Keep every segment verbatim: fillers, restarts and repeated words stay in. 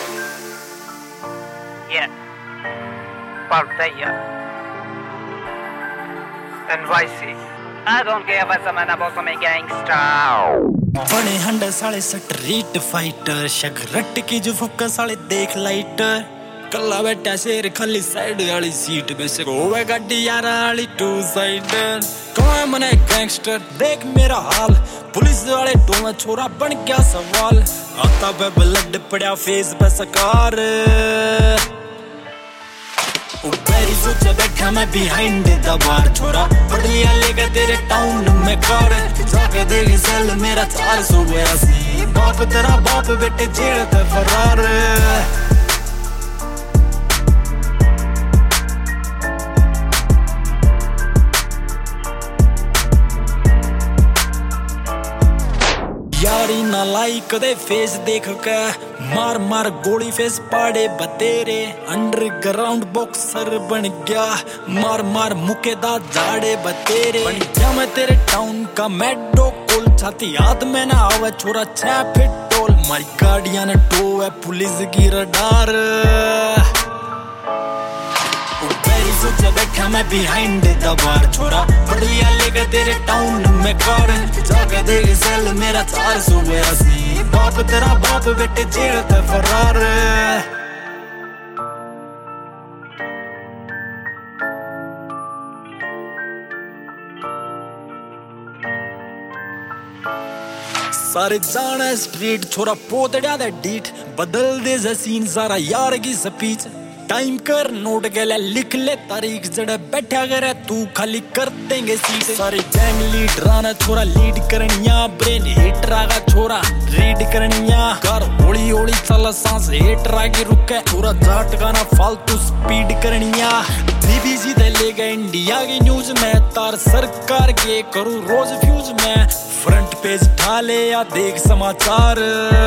Yeah, Parteia. N Y C. I don't care what's a man about some gangster. बने हंडे साले street fighter शगरट की जो फुक्का साले देख लाइटर कल्ला बैठा शेर खाली साइड वाली सीट में से होवे गाड़ी यारा वाली टू साइडर कौन मने गैंगस्टर देख मेरा हाल पुलिस वाले टोना छोरा बन गया सवाल आता पे ब्लड पड़ा फेस पे सकार ऊपरी सोचा बैठा मैं बिहाइंड द बार छोरा पढ़ लिया लेगा तेरे टाउन में कार जाके देख सेल मेरा चार सौ बयासी बाप तेरा बाप बेटे जेल ते फरार यारी ना लाई कदे फेस देख के मार मार गोली फेस पाड़े बतेरे अंडरग्राउंड बॉक्सर बन गया मार मार मुकेदा झाड़े बतेरे बन गया मैं तेरे टाउन का मेडो कोल छाती याद में ना आवे छोरा छह फीट टोल मारी गाड़ियां ने टो है पुलिस की रडार सोचा बैठा मैं बिहाइंड द बार छोरा बढ़िया लेगा तेरे टाउन में कार जाके देख सेल मेरा चार सौ बयासी बाप तेरा बाप बेटे जेल ते फरार सारे जाना स्ट्रीट छोरा पोतड़ा दे डीट बदल दे सीन सारा यार की स्पीच टाइम कर नोट गले लिख ले तारीख जड़े बैठा करे तू खाली कर देंगे सीट सारे गैंग लीडर आना छोरा लीड करनिया ब्रेन हिटर आगा छोरा रीड करनिया कर होली होली चल सांस हिटर आगे रुके छोरा जाट गाना फालतू स्पीड करनिया बीबीसी दे ले गए इंडिया की न्यूज में तार सरकार के करूं रोज फ्यूज में फ्रंट पेज ढाले या देख समाचार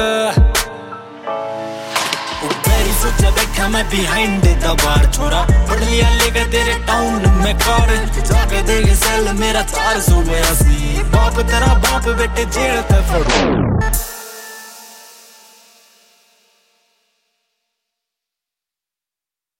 सोचा बैठा मैं बिहाइंड द बार छोरा पढ़ लिया लेगा तेरे टाउन में कार जाके देख सेल मेरा चार सौ बयासी बाप तेरा बाप बेटे जेल ते फरार